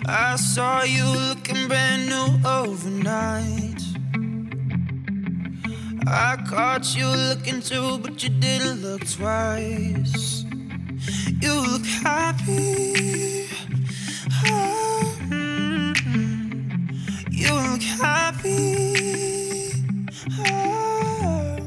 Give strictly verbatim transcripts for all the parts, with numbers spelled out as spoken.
I saw you looking brand new overnight. I caught you looking too, but you didn't look twice. You look happy. Oh, mm-hmm. You look happy. Oh.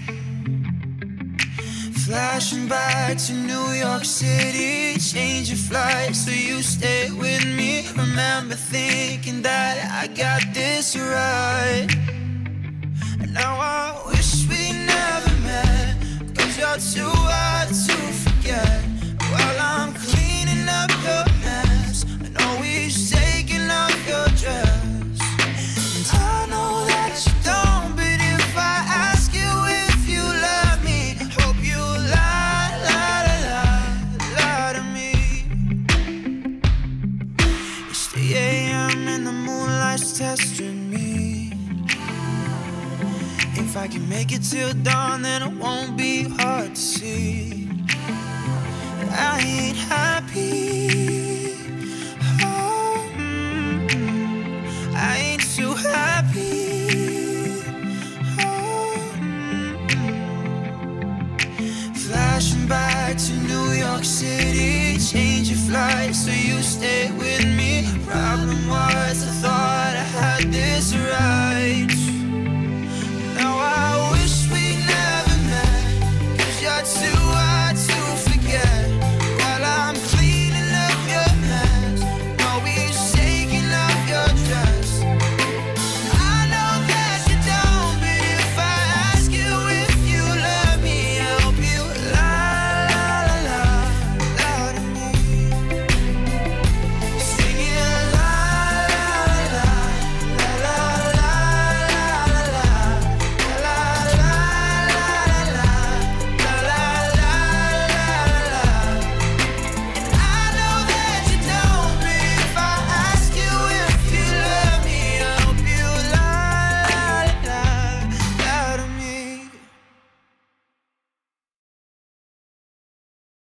Flashing back to New York City, change your flight so you stay with me. Remember thinking that I got this right. And now I wish we never met, 'cause you're too hard to forget. While I'm cleaning up your mess, and always taking off your dress. And I know that you don't, but if I ask you if you love me, hope you lie, lie, lie, lie to me. It's three a.m. and the moonlight's testing me. If I can make it till dawn, then it won't be hard to see that I ain't happy. Oh, mm-hmm. I ain't too happy. Oh, mm-hmm. Flashing back to New York City, change your flight so you stay with me. Problem was I thought I had this right. Now I wish we never met, 'cause you're too